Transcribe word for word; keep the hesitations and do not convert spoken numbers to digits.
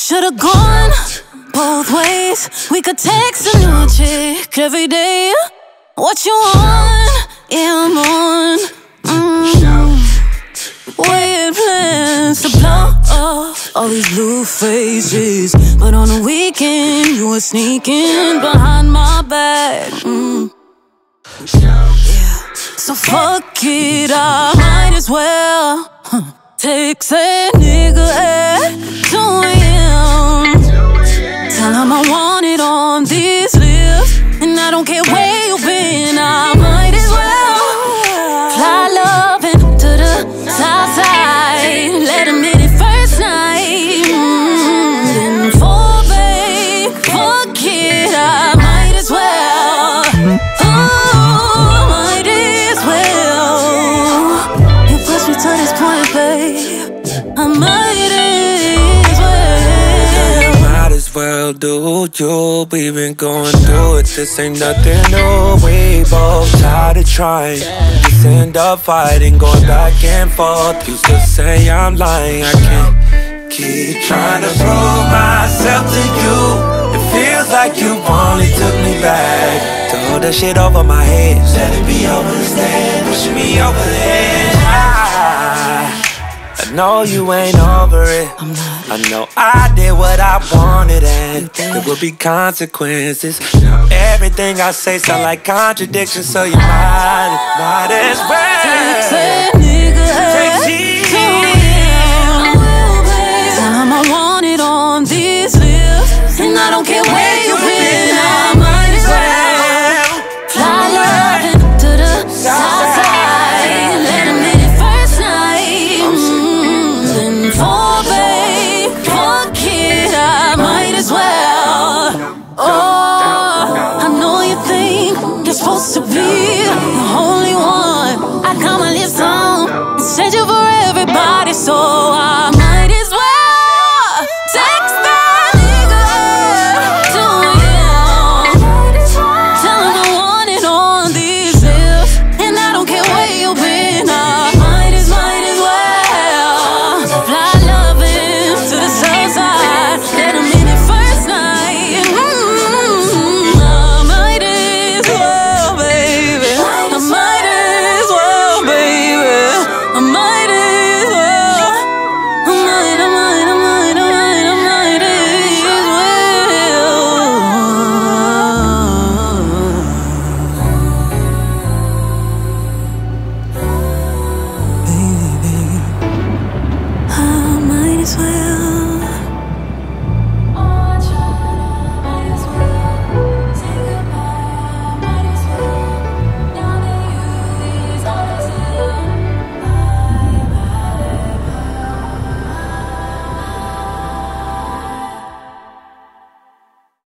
Should've gone both ways. We could text a new chick every day. What you want? Yeah, I'm on. Mm. We had plans to blow off all these blue faces, but on the weekend you were sneaking behind my back. Mm. Yeah. So fuck it, I might as well huh. Text that nigga at two A M Tell him I want it on these lips, and I don't care where you been. I might as well fly loving to the south side. Let him hit it first night. mm, Then fall back. Fuck it, I might as well. Oh, I might as well. You pushed me to this point, babe. I might as well. Might as well do you. We've been going through it. This ain't nothing new. We both tired of trying. Just end up fighting, going back and forth. Used to say I'm lying. I can't keep trying to prove myself to you. It feels like you only took me back to hold that shit over my head. Let it be over instead, pushing me over the edge. I, I know you ain't over it. I'm not. I know I did what I wanted and there will be consequences. Now everything I say sound like contradictions, so you might, might as well Text that nigga at two A M Tell him I want it on these lips, and I don't care where you been. I might as well fly loving to the south side. Let him hit it first night. mm, Then fall back. Fuck it, I might as well. Oh, I know you think you're supposed to be the only one. I got my lips on and said you for everybody, so I might as well text that nigga at two A M Tell him I want it on these lips, and I don't care where you been. I might as, might as well fly loving to the south side. Let him in it first night. mm, I might as well, baby. I might as well, baby. I might as well. I might, I might, I might, I might, I might as well. Baby, I might as well.